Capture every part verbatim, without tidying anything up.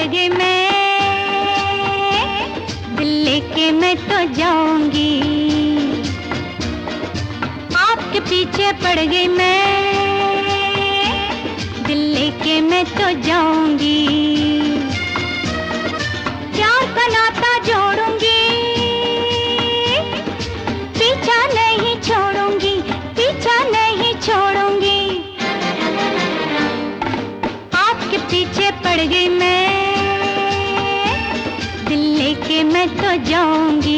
गई मैं, दिल लेके मैं तो जाऊंगी। आपके पीछे पड़ गई मैं, दिल लेके मैं तो जाऊंगी। प्यार का नाता जोड़ूंगी, पीछा नहीं छोड़ूंगी, पीछा नहीं छोड़ूंगी। आपके पीछे पड़ गई मैं, दिल लेके मैं तो जाऊंगी।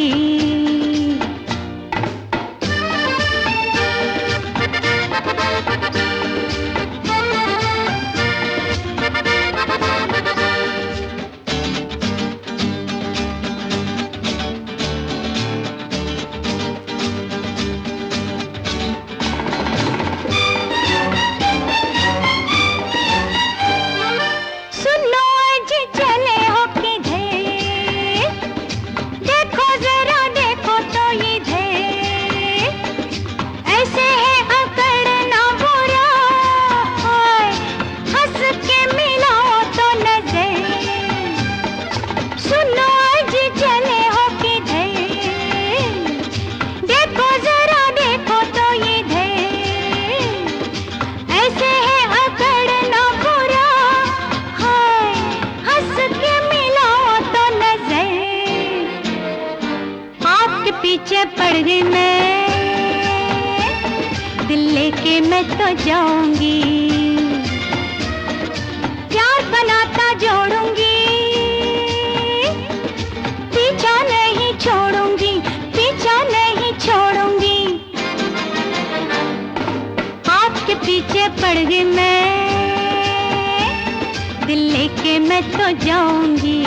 पीछे पड़ गई मैं, दिल लेके मैं तो जाऊंगी। प्यार का नाता जोड़ूंगी, पीछा नहीं छोड़ूंगी, पीछा नहीं छोड़ूंगी। आपके पीछे पड़ गई मैं, दिल लेके मैं तो जाऊंगी।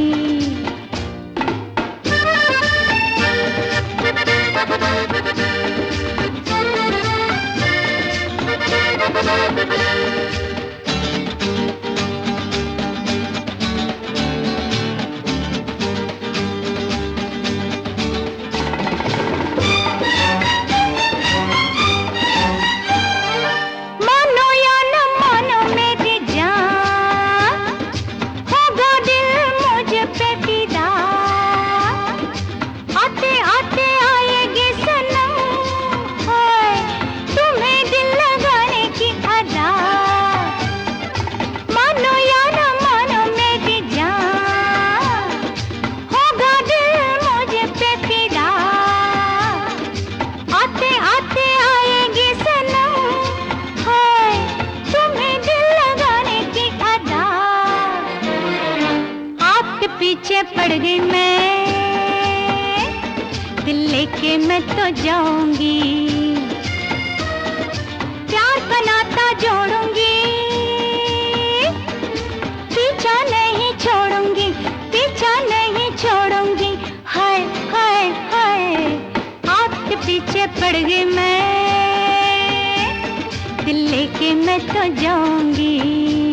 पीछे पड़ गई मैं, दिल लेके मैं तो जाऊंगी। प्यार का नाता जोड़ूंगी, पीछा नहीं छोड़ूंगी, पीछा नहीं छोड़ूंगी। हाय हाय हाय, आपके पीछे पड़ गई मैं, दिल लेके मैं तो जाऊंगी।